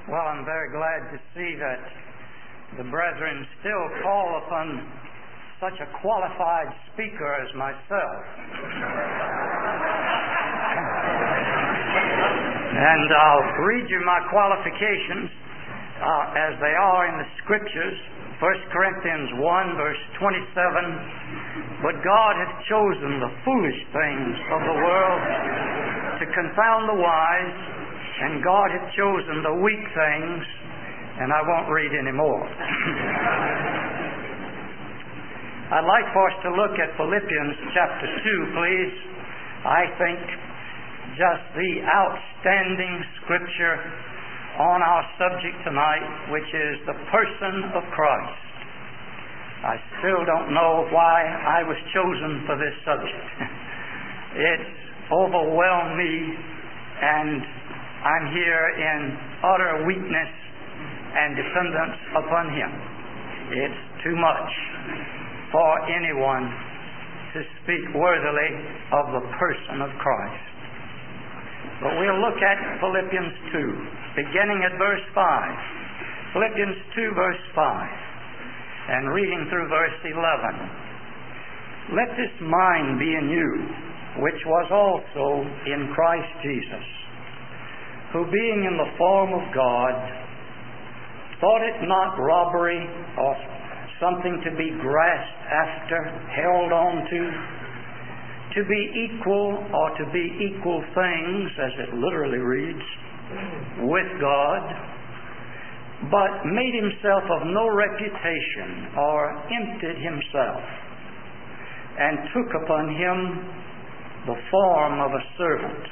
Well, I'm very glad to see that the brethren still call upon such a qualified speaker as myself. And I'll read you my qualifications as they are in the Scriptures. 1 Corinthians 1, verse 27, "But God hath chosen the foolish things of the world to confound the wise, and God hath chosen the weak things," and I won't read any more. I'd like for us to look at Philippians chapter 2, please. I think just the outstanding Scripture on our subject tonight, which is the person of Christ. I still don't know why I was chosen for this subject. It's overwhelmed me, and I'm here in utter weakness and dependence upon Him. It's too much for anyone to speak worthily of the person of Christ. But we'll look at Philippians 2, beginning at verse 5. Philippians 2, verse 5, and reading through verse 11. "Let this mind be in you, which was also in Christ Jesus, who being in the form of God, thought it not robbery or something to be grasped after, held on to be equal or to be equal things, as it literally reads, with God, but made himself of no reputation, or emptied himself, and took upon him the form of a servant,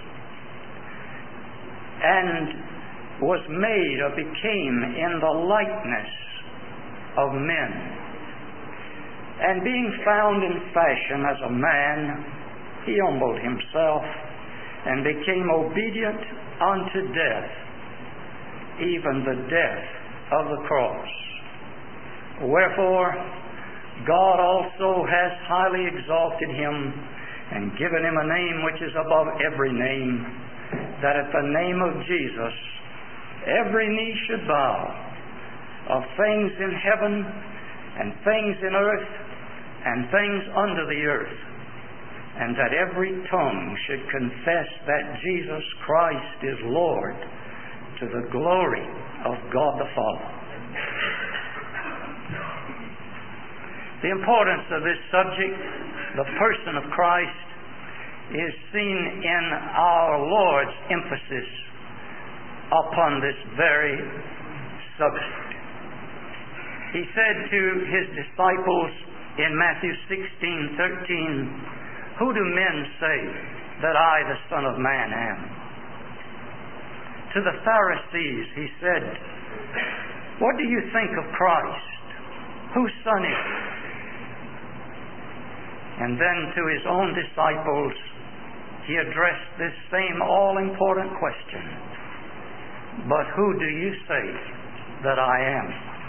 and was made or became in the likeness of men. And being found in fashion as a man, he humbled himself, and became obedient unto death, even the death of the cross. Wherefore God also has highly exalted him, and given him a name which is above every name, that at the name of Jesus every knee should bow, of things in heaven, and things in earth, and things under the earth, and that every tongue should confess that Jesus Christ is Lord, to the glory of God the Father." The importance of this subject, the person of Christ, is seen in our Lord's emphasis upon this very subject. He said to his disciples in Matthew 16:13, "Who do men say that I, the Son of Man, am?" To the Pharisees he said, "What do you think of Christ? Whose son is he?" And then to his own disciples he addressed this same all-important question, "But who do you say that I am?"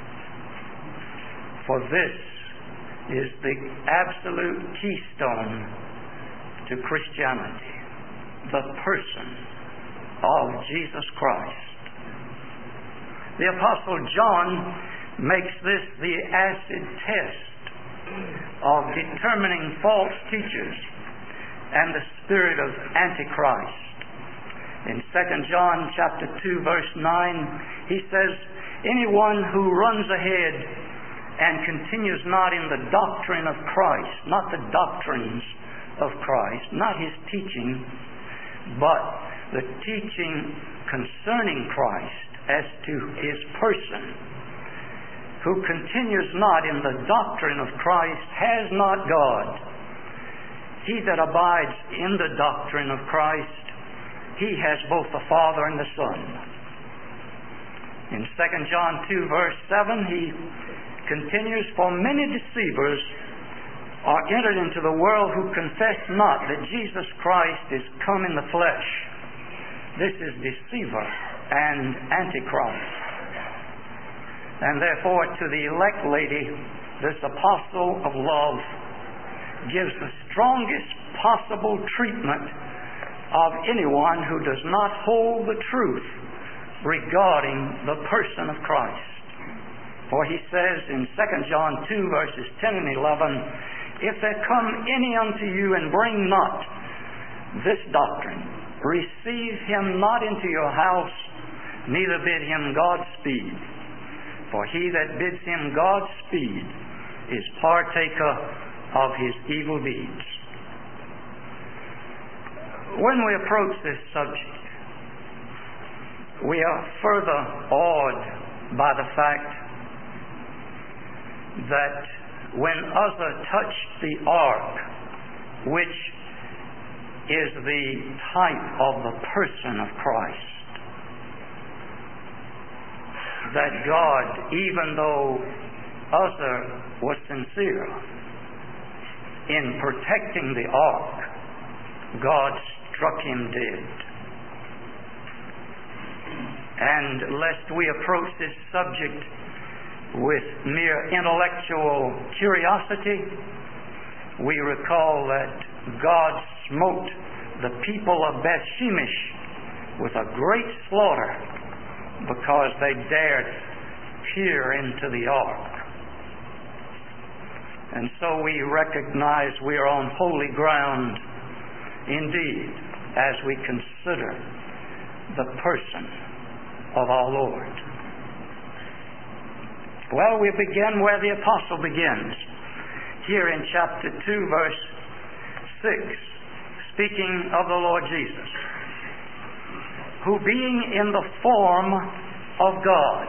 For this is the absolute keystone to Christianity, the person of Jesus Christ. The Apostle John makes this the acid test of determining false teachers and the spirit of Antichrist. In 2 John chapter 2, verse 9, he says, "Anyone who runs ahead and continues not in the doctrine of Christ," not the doctrines of Christ, not his teaching, but the teaching concerning Christ as to his person, "who continues not in the doctrine of Christ has not God. He that abides in the doctrine of Christ, he has both the Father and the Son." In 2 John 2, verse 7, he continues, "For many deceivers are entered into the world, who confess not that Jesus Christ is come in the flesh." This is deceiver and Antichrist. And therefore to the elect lady, this apostle of love gives the strongest possible treatment of anyone who does not hold the truth regarding the person of Christ. For he says in 2 John 2 verses 10 and 11, "If there come any unto you and bring not this doctrine, receive him not into your house, neither bid him Godspeed. For he that bids him Godspeed is partaker of his evil deeds." When we approach this subject, we are further awed by the fact that when Uzzah touched the ark, which is the type of the person of Christ, that God, even though Uzzah was sincere in protecting the ark, God struck him dead. And lest we approach this subject with mere intellectual curiosity, we recall that God smote the people of Beth-Shemesh with a great slaughter because they dared peer into the ark. And so we recognize we are on holy ground indeed as we consider the person of our Lord. Well, we begin where the apostle begins, here in chapter 2, verse 6, speaking of the Lord Jesus, who being in the form of God.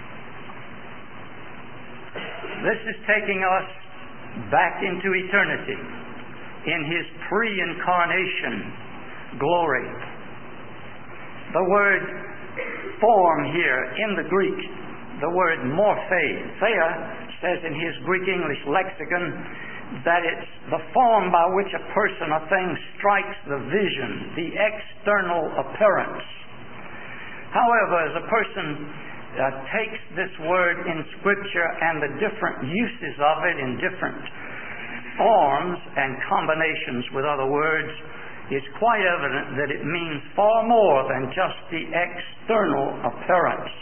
This is taking us back into eternity in his pre-incarnation glory. The word form here in the Greek, the word morphe, Thayer says in his Greek English lexicon that it's the form by which a person or thing strikes the vision, the external appearance. However, as a person takes this word in Scripture and the different uses of it in different forms and combinations with other words, it's quite evident that it means far more than just the external appearance.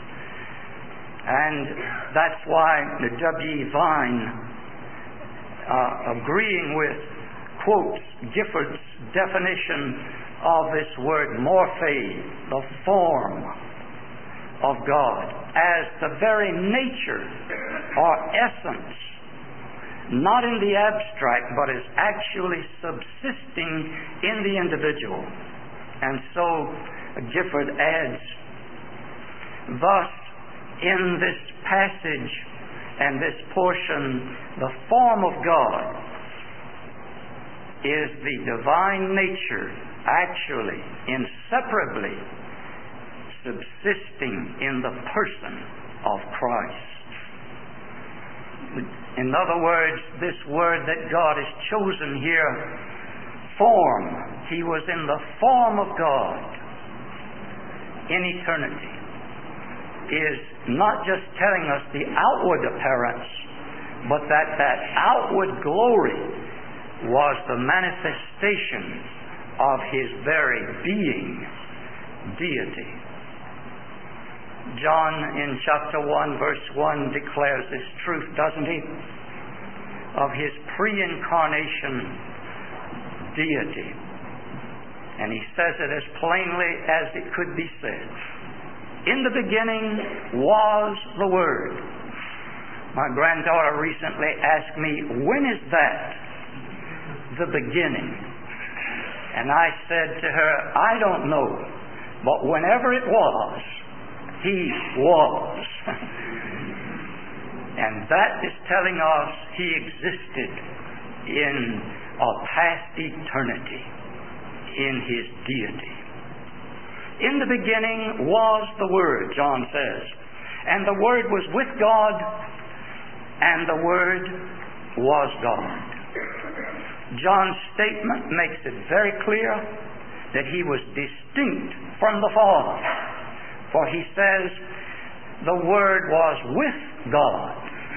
And that's why the W.E. Vine, agreeing with, quotes Gifford's definition of this word morphe, the form of God, as the very nature or essence, not in the abstract, but as actually subsisting in the individual. And so Gifford adds, thus, in this passage and this portion, the form of God is the divine nature actually, inseparably subsisting in the person of Christ. In other words, this word that God has chosen here, form, he was in the form of God in eternity, is not just telling us the outward appearance, but that outward glory was the manifestation of his very being, deity. John in chapter 1 verse 1 declares this truth, doesn't he? Of his pre-incarnation deity. And he says it as plainly as it could be said. In the beginning was the Word. My granddaughter recently asked me, when is that the beginning? And I said to her, I don't know, but whenever it was, he was. And that is telling us he existed in a past eternity in his deity. In the beginning was the Word, John says, and the Word was with God, and the Word was God. John's statement makes it very clear that he was distinct from the Father. For he says, the Word was with God.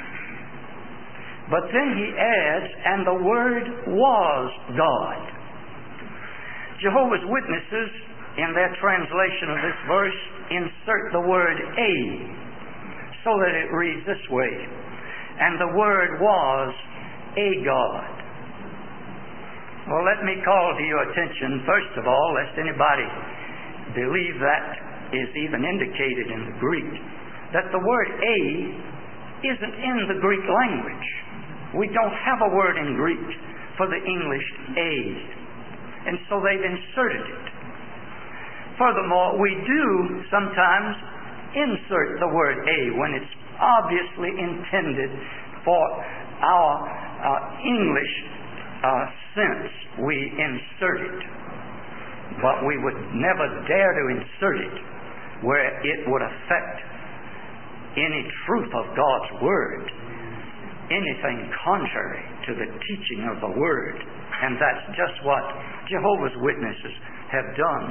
But then he adds, and the Word was God. Jehovah's Witnesses, in their translation of this verse, insert the word a, so that it reads this way. And the Word was a God. Well, let me call to your attention, first of all, lest anybody believe that is even indicated in the Greek, that the word a isn't in the Greek language. We don't have a word in Greek for the English a, and so they've inserted it. Furthermore, we do sometimes insert the word a when it's obviously intended for our English sense. We insert it. But we would never dare to insert it where it would affect any truth of God's Word, anything contrary to the teaching of the Word. And that's just what Jehovah's Witnesses have done.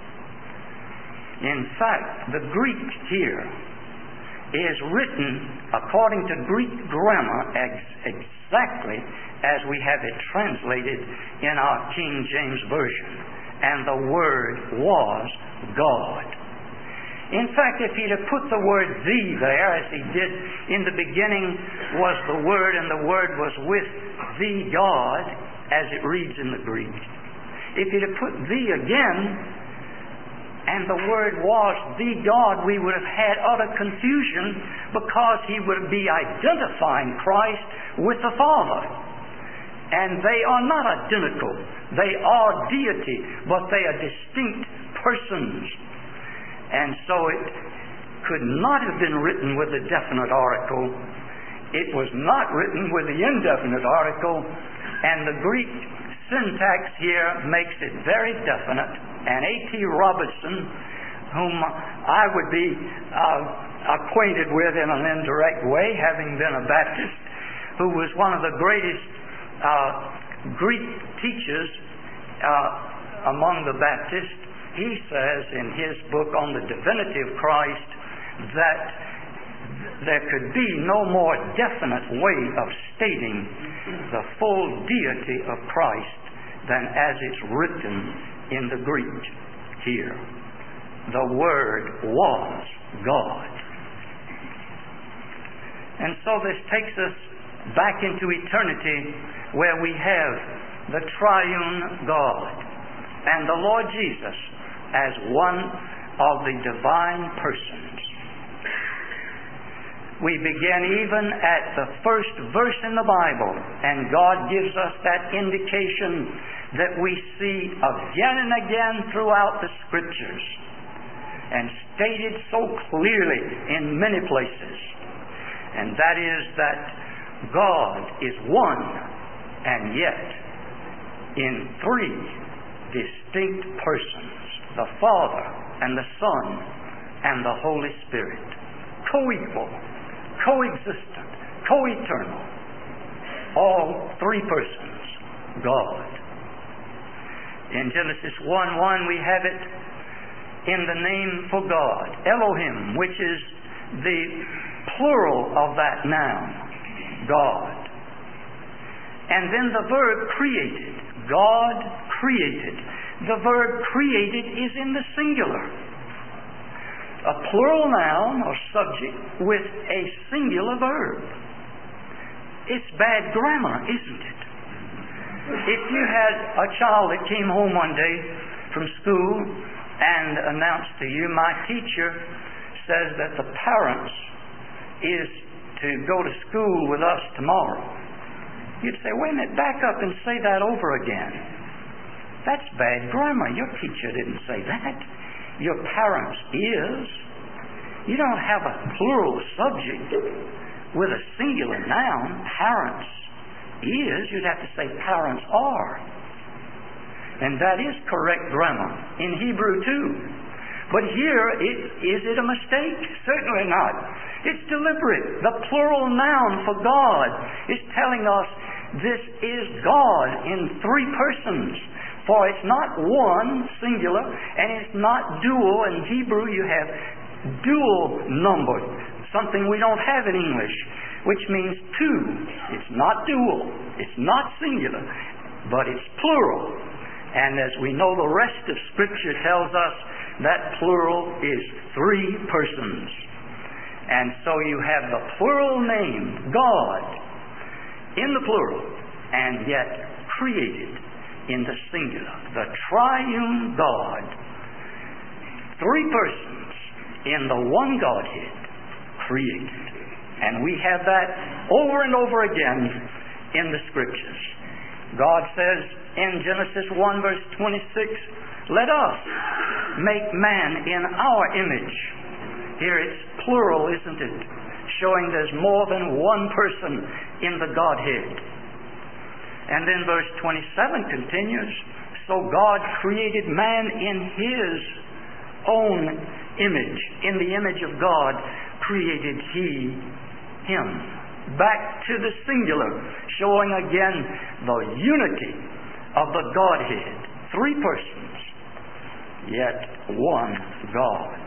In fact, the Greek here is written according to Greek grammar exactly as we have it translated in our King James Version. And the Word was God. In fact, if he'd have put the word "the" there, as he did in the beginning was the Word, and the Word was with the God, as it reads in the Greek. If he'd have put "the" again, and the Word was the God, we would have had utter confusion, because he would be identifying Christ with the Father. And they are not identical. They are deity, but they are distinct persons. And so it could not have been written with a definite article. It was not written with the indefinite article. And the Greek syntax here makes it very definite. And A.T. Robertson, whom I would be acquainted with in an indirect way, having been a Baptist, who was one of the greatest Greek teachers among the Baptists, he says in his book on the divinity of Christ that there could be no more definite way of stating the full deity of Christ than as it's written in the Greek here. The Word was God. And so this takes us back into eternity, where we have the triune God and the Lord Jesus as one of the divine persons. We begin even at the first verse in the Bible, and God gives us that indication that we see again and again throughout the Scriptures, and stated so clearly in many places. And that is that God is one, and yet in three distinct persons: the Father and the Son and the Holy Spirit, co-equal, coexistent, co-eternal, all three persons, God. In Genesis 1:1 we have it in the name for God, Elohim, which is the plural of that noun, God. And then the verb created. God created. The verb created is in the singular. A plural noun or subject with a singular verb. It's bad grammar, isn't it? If you had a child that came home one day from school and announced to you, "My teacher says that the parents is to go to school with us tomorrow," you'd say, "Wait a minute, back up and say that over again. That's bad grammar. Your teacher didn't say that. Your parents is." You don't have a plural subject with a singular noun, parents is. You'd have to say parents are. And that is correct grammar in Hebrew too. But here, is it a mistake? Certainly not. It's deliberate. The plural noun for God is telling us this is God in three persons. For it's not one, singular, and it's not dual. In Hebrew you have dual number, something we don't have in English, which means two. It's not dual, it's not singular, but it's plural. And as we know, the rest of Scripture tells us that plural is three persons. And so you have the plural name, God, in the plural, and yet created in the singular. The triune God. Three persons in the one Godhead created. And we have that over and over again in the Scriptures. God says in Genesis 1 verse 26, let us make man in our image. Here it's plural, isn't it? Showing there's more than one person in the Godhead. And then verse 27 continues, so God created man in His own image. In the image of God created He him. Back to the singular, showing again the unity of the Godhead. Three persons, yet one God.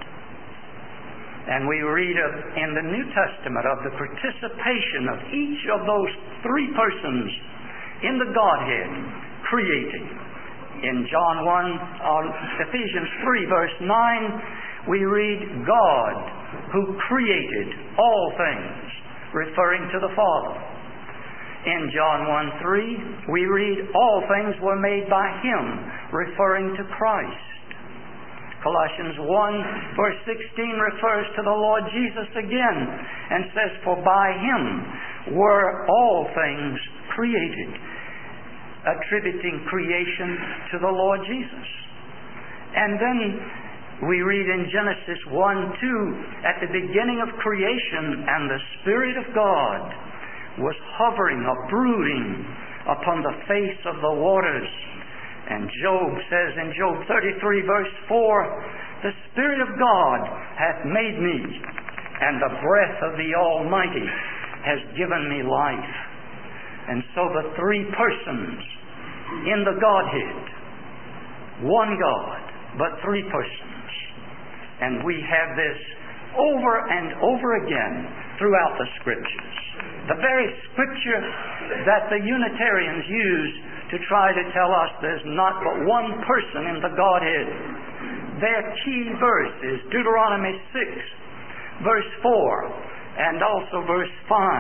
And we read in the New Testament of the participation of each of those three persons in the Godhead creating. In Ephesians 3 verse 9, we read God who created all things, referring to the Father. In John 1:3, we read all things were made by Him, referring to Christ. Colossians 1 verse 16 refers to the Lord Jesus again and says, for by Him were all things created, attributing creation to the Lord Jesus. And then we read in Genesis 1:2, at the beginning of creation, and the Spirit of God was hovering or brooding upon the face of the waters. And Job says in Job 33 verse 4, the Spirit of God hath made me, and the breath of the Almighty has given me life. And so the three persons in the Godhead, one God, but three persons. And we have this over and over again throughout the Scriptures. The very Scripture that the Unitarians use to try to tell us there's not but one person in the Godhead. Their key verse is Deuteronomy 6, verse 4, and also verse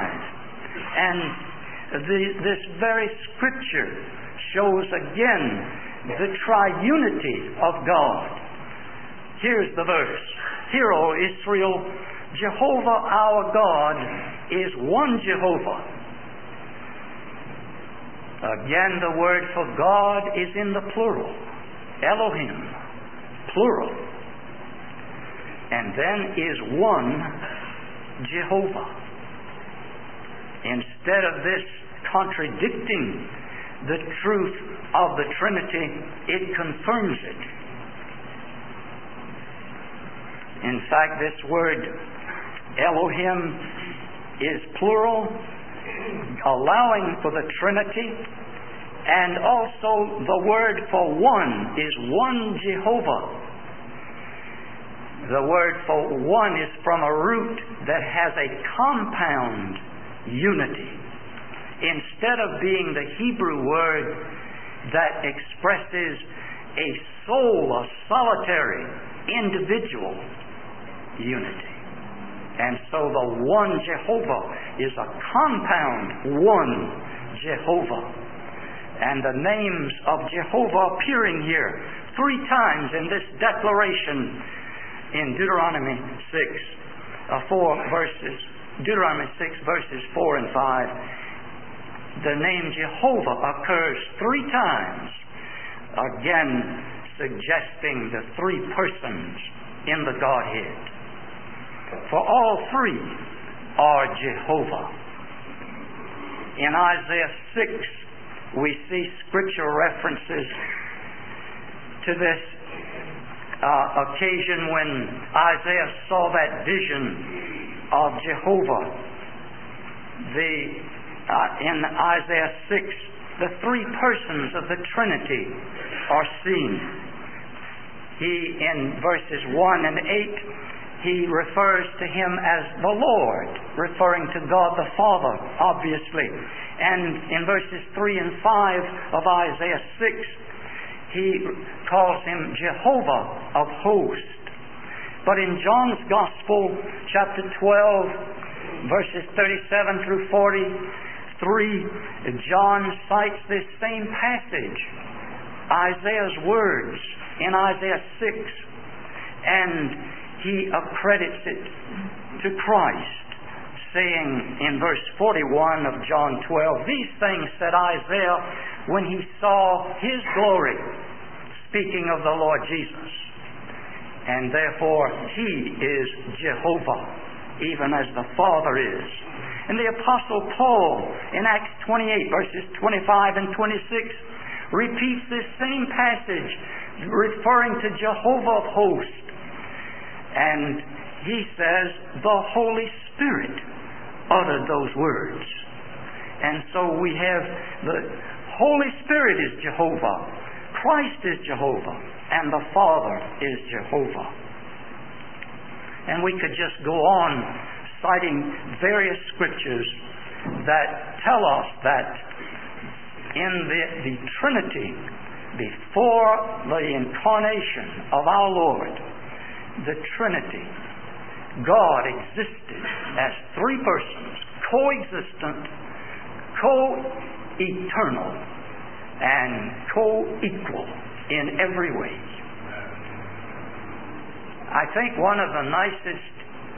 5. And this very Scripture shows again the triunity of God. Here's the verse. Hear, O Israel, Jehovah our God is one Jehovah. Again, the word for God is in the plural. Elohim, plural. And then is one Jehovah. Instead of this contradicting the truth of the Trinity, it confirms it. In fact, this word Elohim is plural, allowing for the Trinity, and also the word for one is one Jehovah. The word for one is from a root that has a compound unity. Instead of being the Hebrew word that expresses a soul, a solitary, individual unity. And so the one Jehovah is a compound one Jehovah. And the names of Jehovah appearing here 3 times in this declaration in Deuteronomy 6 verses 4 and 5. The name Jehovah occurs 3 times, again suggesting the 3 persons in the Godhead. For all 3 are Jehovah. In Isaiah 6, we see scripture references to this occasion when Isaiah saw that vision of Jehovah. In Isaiah 6, the 3 persons of the Trinity are seen. In verses 1 and 8, he refers to Him as the Lord, referring to God the Father, obviously. And in verses 3 and 5 of Isaiah 6, he calls him Jehovah of hosts. But in John's Gospel, chapter 12, verses 37 through 43, John cites this same passage, Isaiah's words in Isaiah 6, and he accredits it to Christ, saying in verse 41 of John 12, "These things said Isaiah when he saw His glory," speaking of the Lord Jesus. And therefore He is Jehovah, even as the Father is. And the Apostle Paul in Acts 28, verses 25 and 26, repeats this same passage, referring to Jehovah of hosts. And he says, the Holy Spirit uttered those words. And so we have the Holy Spirit is Jehovah, Christ is Jehovah, and the Father is Jehovah. And we could just go on citing various scriptures that tell us that in the Trinity, before the incarnation of our Lord, the Trinity, God existed as three persons, coexistent, co-eternal, and co-equal in every way. I think one of the nicest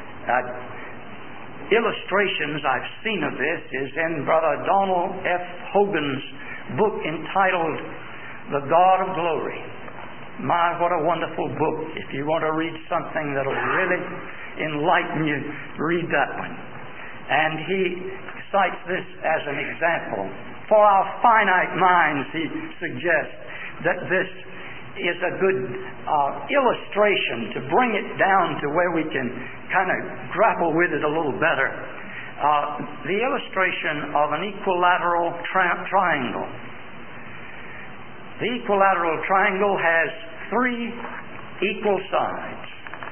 illustrations I've seen of this is in Brother Donald F. Hogan's book entitled The God of Glory. My, what a wonderful book. If you want to read something that'll really enlighten you, read that one. And he cites this as an example. For our finite minds, he suggests that this is a good illustration to bring it down to where we can kind of grapple with it a little better. The illustration of an equilateral triangle. The equilateral triangle has three equal sides.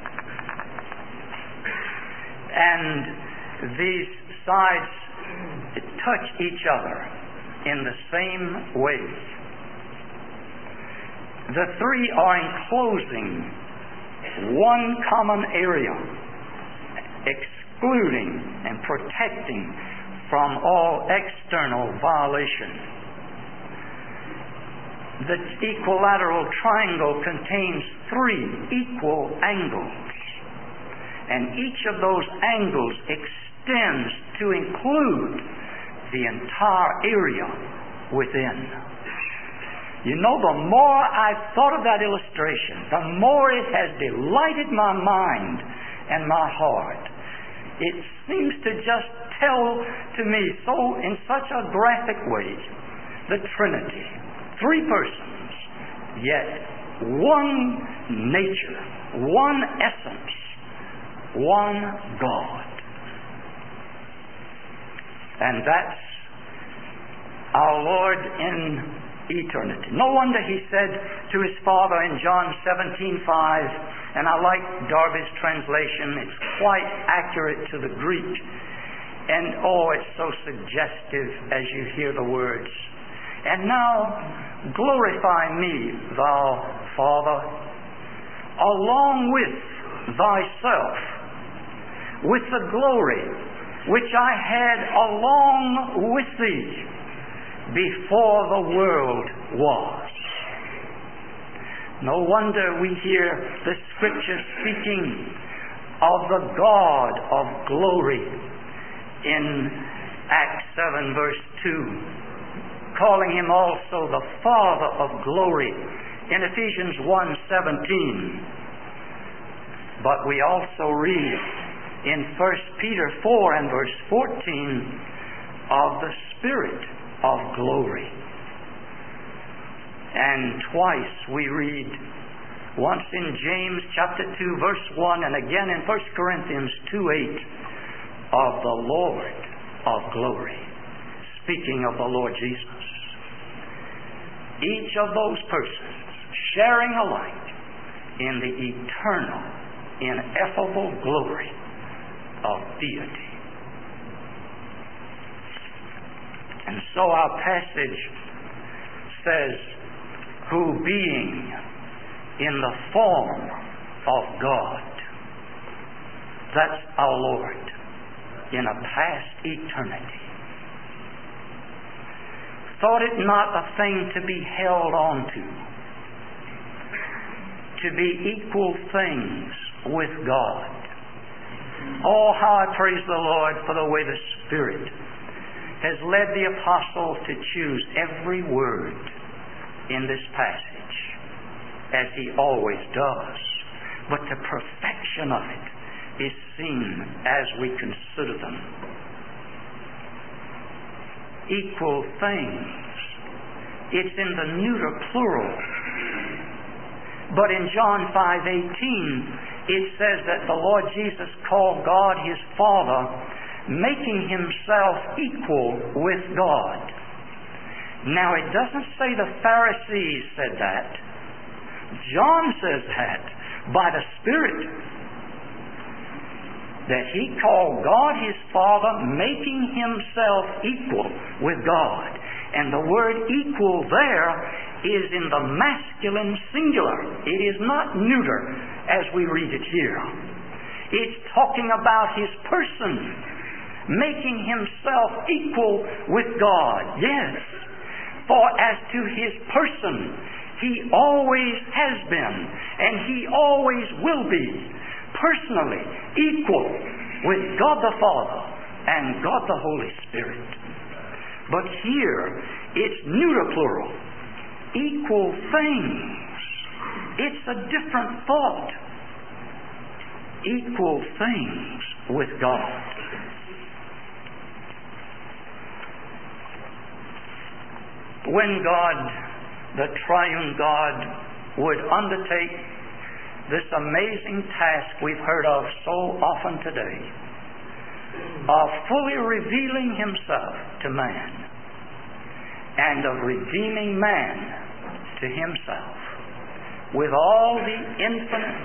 And these sides touch each other in the same way. The three are enclosing one common area, excluding and protecting from all external violation. The equilateral triangle contains three equal angles, and each of those angles extends to include the entire area within. You know, the more I've thought of that illustration, the more it has delighted my mind and my heart. It seems to just tell to me in such a graphic way the Trinity. Three persons, yet one nature, one essence, one God. And that's our Lord in eternity. No wonder he said to his Father in John 17:5, and I like Darby's translation, it's quite accurate to the Greek. And it's so suggestive as you hear the words. And now glorify me, thou Father, along with thyself, with the glory which I had along with thee before the world was. No wonder we hear the Scripture speaking of the God of glory in Acts 7 verse 2, calling Him also the Father of glory in Ephesians 1:17. But we also read in 1 Peter 4 and verse 14 of the Spirit of glory. And twice we read, once in James chapter 2 verse 1 and again in 1 Corinthians 2:8 of the Lord of glory, speaking of the Lord Jesus. Each of those persons sharing alike in the eternal, ineffable glory of deity. And so our passage says, who being in the form of God, that's our Lord, in a past eternity, thought it not a thing to be held on to be equal things with God. Oh, how I praise the Lord for the way the Spirit has led the apostles to choose every word in this passage, as He always does. But the perfection of it is seen as we consider them. Equal things. It's in the neuter plural. But in John 5:18, it says that the Lord Jesus called God His Father, making Himself equal with God. Now, it doesn't say the Pharisees said that. John says that by the Spirit, that He called God His Father, making Himself equal with God. And the word equal there is in the masculine singular. It is not neuter as we read it here. It's talking about His person, making Himself equal with God. Yes, for as to His person, He always has been, and He always will be, personally equal with God the Father and God the Holy Spirit. But here, it's neuter plural. Equal things. It's a different thought. Equal things with God. When God, the triune God, would undertake this amazing task we've heard of so often today, of fully revealing Himself to man and of redeeming man to Himself with all the infinite,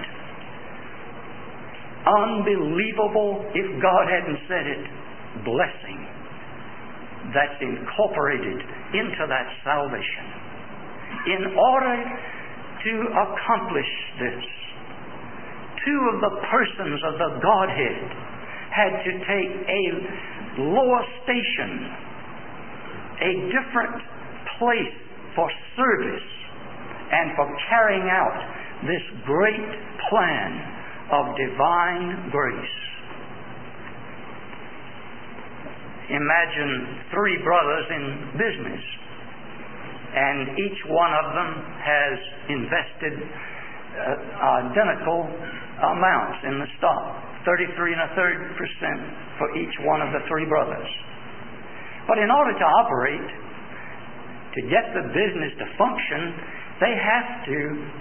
unbelievable, if God hadn't said it, blessing that's incorporated into that salvation. In order to accomplish this, two of the persons of the Godhead had to take a lower station, a different place for service and for carrying out this great plan of divine grace. Imagine three brothers in business, and each one of them has invested identical amounts in the stock, 33.33% for each one of the three brothers. But in order to operate, to get the business to function, they have to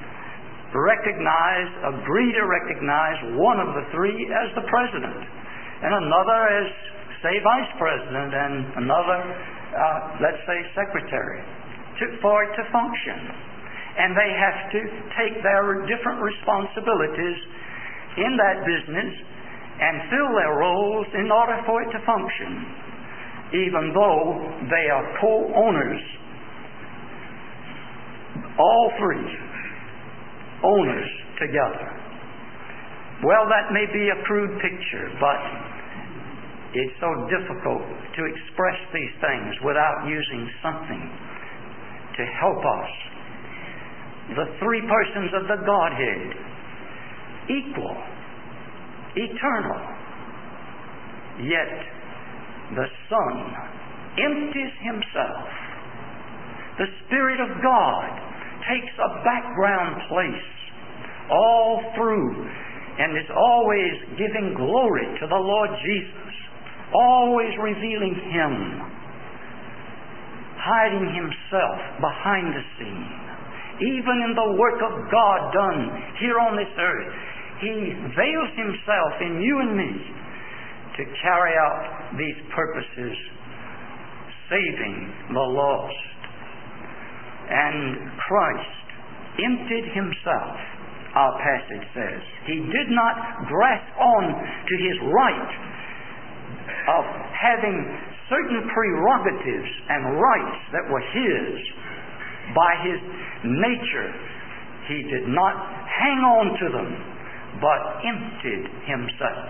agree to recognize one of the three as the president, and another as, say, vice president, and another, let's say, secretary, for it to function. And they have to take their different responsibilities in that business and fill their roles in order for it to function, even though they are co-owners. All three owners together. Well, that may be a crude picture, but it's so difficult to express these things without using something to help us. The three persons of the Godhead, equal, eternal, yet the Son empties Himself. The Spirit of God takes a background place all through and is always giving glory to the Lord Jesus, always revealing Him, hiding Himself behind the scene. Even in the work of God done here on this earth, He veils Himself in you and me to carry out these purposes, saving the lost. And Christ emptied Himself, our passage says. He did not grasp on to His right of having certain prerogatives and rights that were His by His nature, He did not hang on to them, but emptied Himself.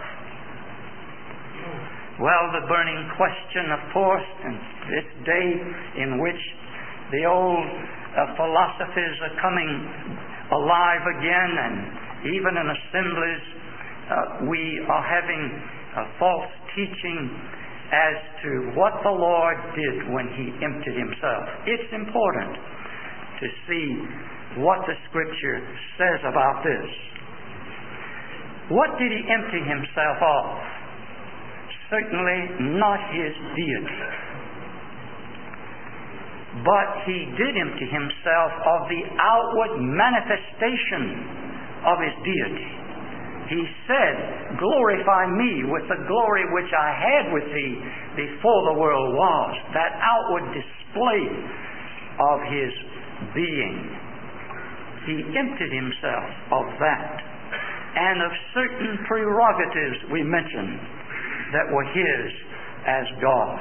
Well, the burning question, of course, in this day in which the old philosophies are coming alive again, and even in assemblies we are having false teaching as to what the Lord did when He emptied Himself. It's important to see what the Scripture says about this. What did He empty Himself of? Certainly not His deity. But He did empty Himself of the outward manifestation of His deity. He said, "Glorify me with the glory which I had with Thee before the world was." That outward display of His being. He emptied Himself of that, and of certain prerogatives we mentioned that were His as God.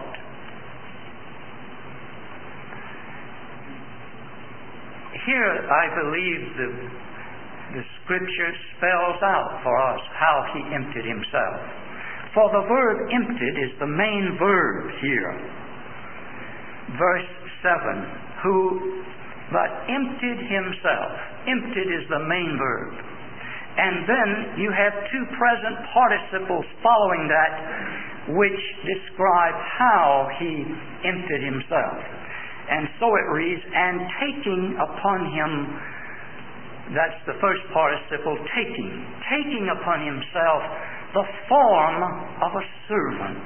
Here, I believe the Scripture spells out for us how He emptied Himself. For the verb emptied is the main verb here. Verse 7, who but emptied Himself. Emptied is the main verb. And then you have two present participles following that, which describe how He emptied Himself. And so it reads, and taking upon Him, that's the first participle, taking upon Himself the form of a servant.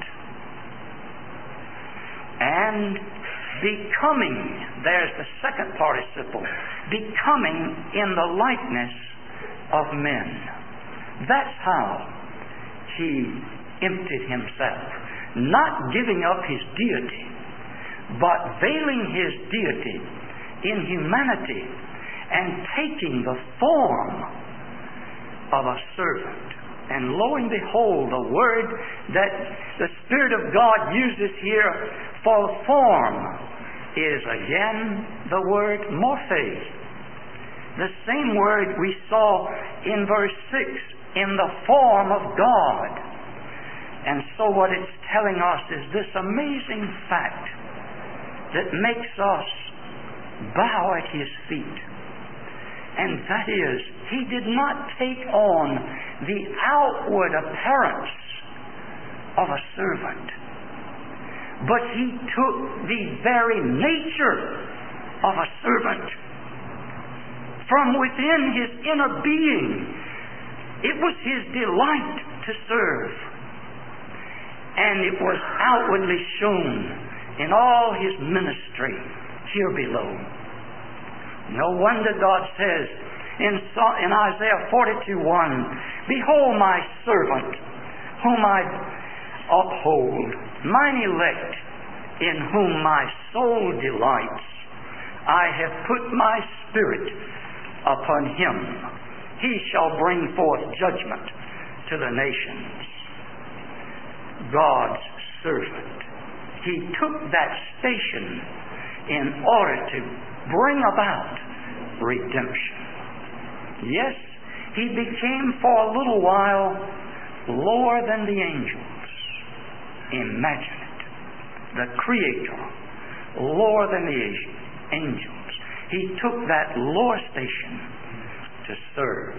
And becoming, there's the second participle, becoming in the likeness of men. That's how He emptied Himself. Not giving up His deity, but veiling His deity in humanity and taking the form of a servant. And lo and behold, the word that the Spirit of God uses here for form is again the word morphe. The same word we saw in verse 6, in the form of God. And so what it's telling us is this amazing fact that makes us bow at His feet. And that is, He did not take on the outward appearance of a servant, but He took the very nature of a servant. From within His inner being, it was His delight to serve. And it was outwardly shown in all His ministry here below. No wonder God says in Isaiah 42:1, "Behold my servant, whom I uphold, mine elect, in whom my soul delights. I have put my Spirit upon him. He shall bring forth judgment to the nations." God's servant. He took that station in order to bring about redemption. Yes, He became for a little while lower than the angels. Imagine it. The Creator, lower than the angels. He took that lower station to serve.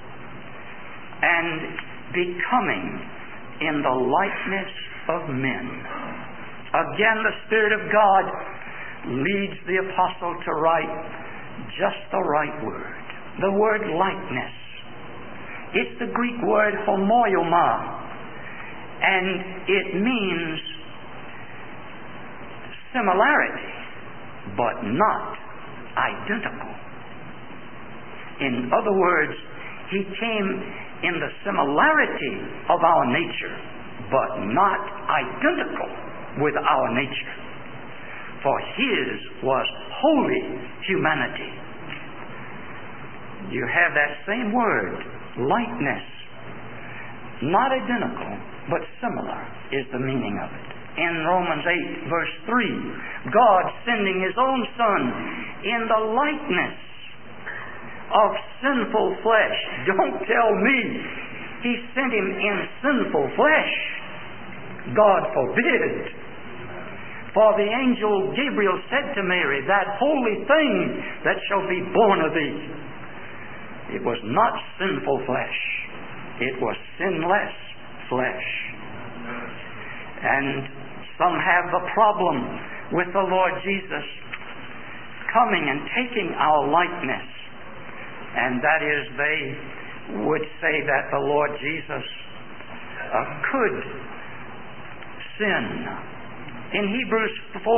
And becoming in the likeness of men. Again, the Spirit of God leads the apostle to write just the right word. The word likeness. It's the Greek word homoioma, and it means similarity, but not identical. In other words, He came in the similarity of our nature, but not identical with our nature. For His was holy humanity. You have that same word, likeness. Not identical, but similar is the meaning of it. in Romans 8, verse 3. God sending His own Son in the likeness of sinful flesh. Don't tell me He sent Him in sinful flesh. God forbid. For the angel Gabriel said to Mary, that holy thing that shall be born of thee. It was not sinful flesh. It was sinless flesh. And some have the problem with the Lord Jesus coming and taking our likeness. And that is, they would say that the Lord Jesus could sin. In Hebrews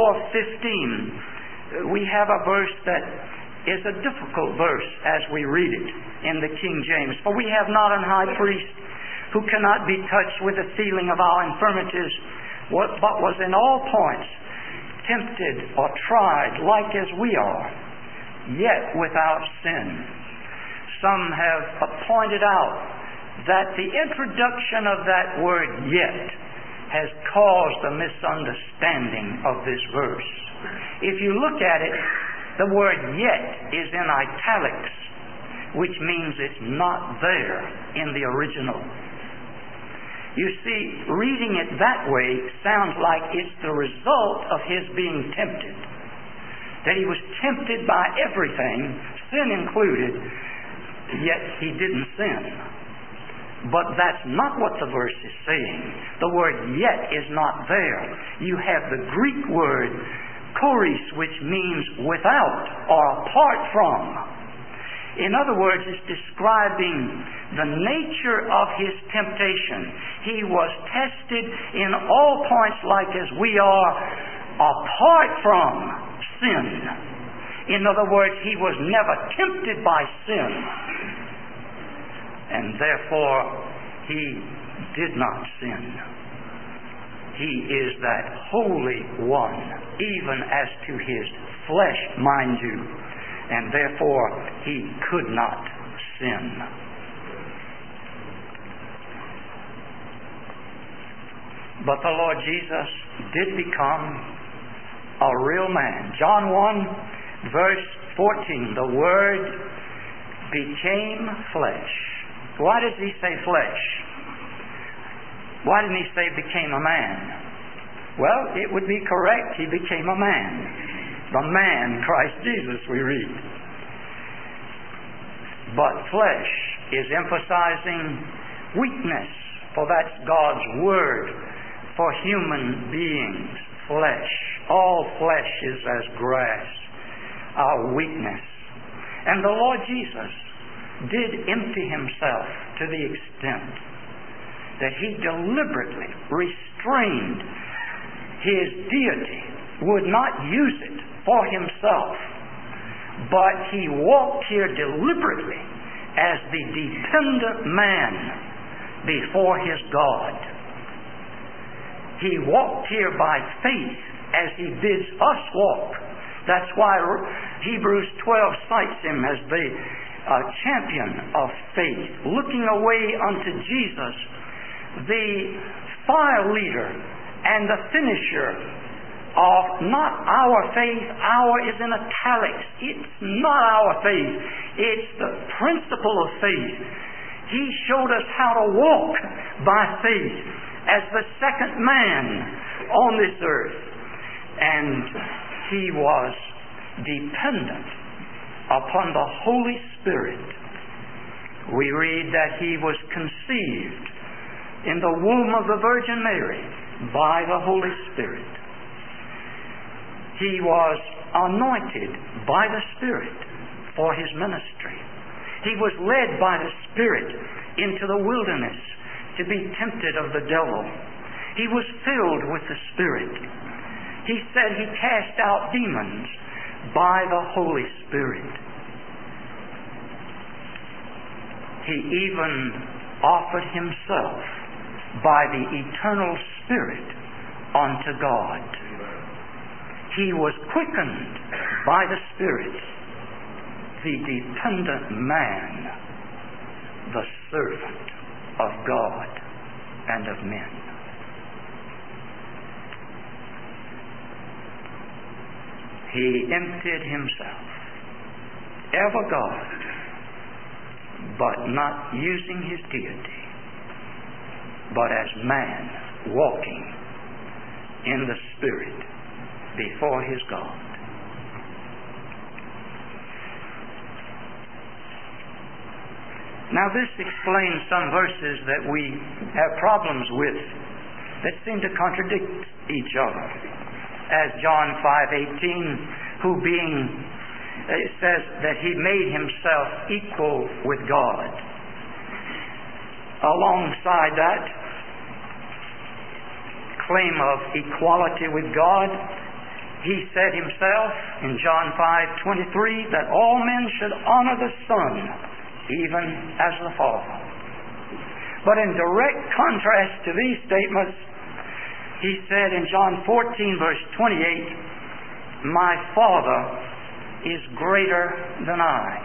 4:15, we have a verse that is a difficult verse as we read it in the King James. For we have not an high priest who cannot be touched with the feeling of our infirmities, but was in all points tempted or tried like as we are, yet without sin. Some have pointed out that the introduction of that word yet has caused a misunderstanding of this verse. If you look at it, the word yet is in italics, which means it's not there in the original. You see, reading it that way sounds like it's the result of His being tempted. That He was tempted by everything, sin included, yet He didn't sin. But that's not what the verse is saying. The word yet is not there. You have the Greek word choris, which means without or apart from. In other words, it's describing the nature of His temptation. He was tested in all points like as we are, apart from sin. In other words, He was never tempted by sin. And therefore, He did not sin. He is that Holy One, even as to His flesh, mind you. And therefore, He could not sin. But the Lord Jesus did become a real man. John 1, verse 14, the Word became flesh. Why does He say flesh? Why didn't He say became a man? Well, it would be correct. He became a man. The man, Christ Jesus, we read. But flesh is emphasizing weakness, for that's God's word for human beings. Flesh. All flesh is as grass. Our weakness. And the Lord Jesus did empty Himself to the extent that He deliberately restrained His deity, would not use it for Himself, but He walked here deliberately as the dependent man before His God. He walked here by faith as He bids us walk. That's why Hebrews 12 cites Him as the champion of faith, looking away unto Jesus, the fire leader and the finisher of not our faith. Our is in italics. It's not our faith. It's the principle of faith. He showed us how to walk by faith as the second man on this earth. And He was dependent upon the Holy Spirit. We read that He was conceived in the womb of the Virgin Mary by the Holy Spirit. He was anointed by the Spirit for His ministry. He was led by the Spirit into the wilderness to be tempted of the devil. He was filled with the Spirit. He said He cast out demons by the Holy Spirit. He even offered Himself by the eternal Spirit unto God. He was quickened by the Spirit, the dependent man, the servant of God and of men. He emptied himself, ever God, but not using his deity, but as man walking in the Spirit before his God. Now this explains some verses that we have problems with that seem to contradict each other. As John 5:18, who being, it says that he made himself equal with God. Alongside that claim of equality with God, he said himself in John 5:23 that all men should honor the Son even as the Father. But in direct contrast to these statements, he said in John 14 verse 28, my Father is greater than I.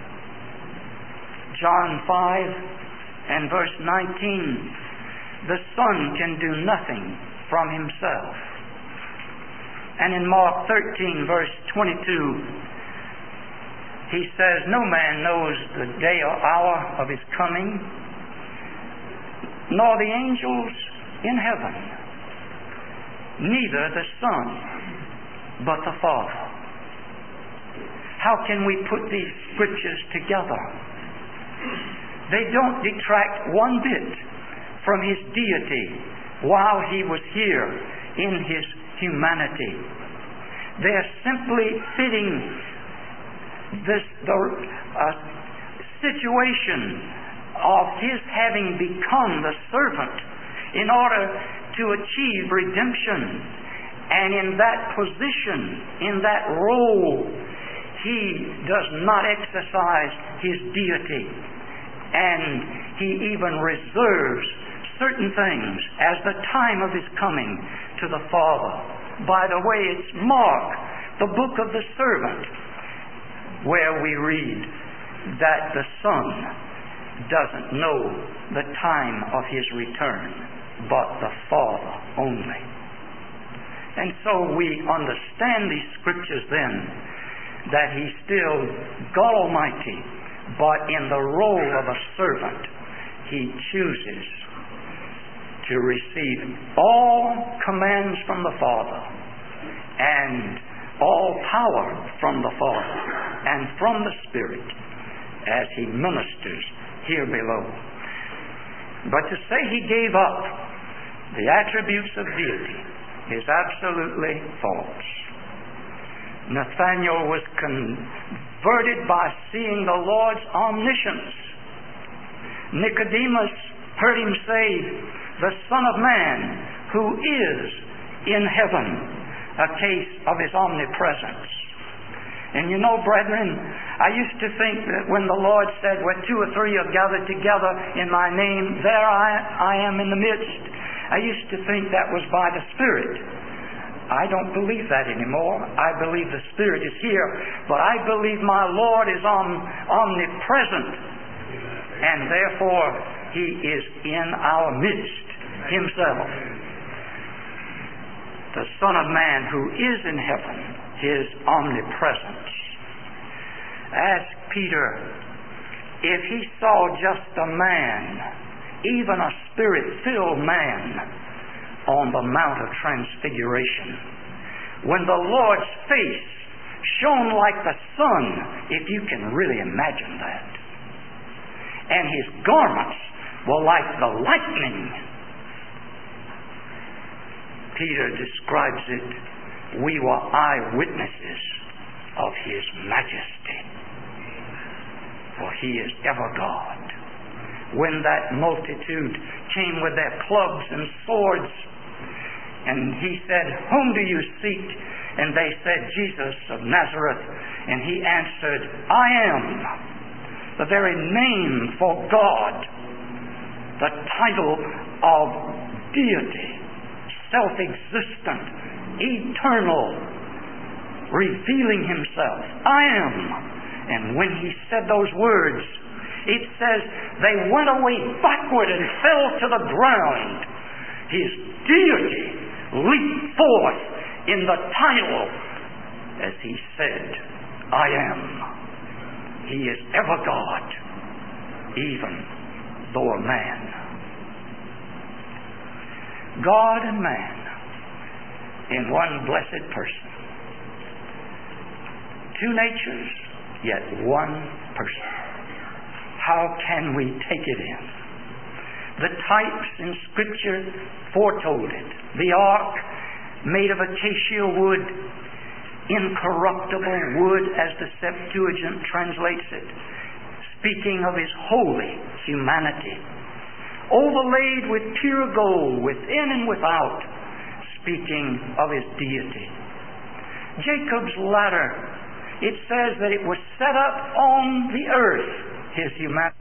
John 5 and verse 19, the Son can do nothing from himself. And in Mark 13 verse 22, he says, no man knows the day or hour of his coming, nor the angels in heaven, neither the Son, but the Father. How can we put these scriptures together? They don't detract one bit from his deity while he was here in his humanity. They're simply fitting the situation of his having become the servant in order to achieve redemption. And in that position, in that role, he does not exercise his deity. And he even reserves certain things as the time of his coming to the Father. By the way, it's Mark, the book of the servant, where we read that the Son doesn't know the time of his return, but the Father only. And so we understand these scriptures then, that he's still God Almighty, but in the role of a servant, he chooses to receive all commands from the Father and all power from the Father and from the Spirit as he ministers here below. But to say he gave up the attributes of deity is absolutely false. Nathanael was converted by seeing the Lord's omniscience. Nicodemus heard him say, the Son of Man who is in heaven, a case of his omnipresence. And you know, brethren, I used to think that when the Lord said, where two or three are gathered together in my name, there I am in the midst, I used to think that was by the Spirit. I don't believe that anymore. I believe the Spirit is here, but I believe my Lord is omnipresent, and therefore he is in our midst himself. The Son of Man who is in heaven, his omnipresence. Ask Peter if he saw just a man, even a Spirit-filled man, on the Mount of Transfiguration, when the Lord's face shone like the sun, if you can really imagine that, and his garments were like the lightning. Peter describes it, we were eyewitnesses of his majesty, for he is ever God. When that multitude came with their clubs and swords, and he said, whom do you seek? And they said, Jesus of Nazareth. And he answered, I am. The very name for God, the title of deity, self-existent, eternal, revealing himself. I am. And when he said those words, it says they went away backward and fell to the ground. His deity leaped forth in the title as He said, I am. He is ever God, even though a man. God and man in one blessed person. Two natures, yet one person. How can we take it in? The types in Scripture foretold it. The ark made of acacia wood, incorruptible wood as the Septuagint translates it, speaking of His holy humanity, overlaid with pure gold within and without, speaking of His deity. Jacob's ladder, it says that it was set up on the earth, His humanity.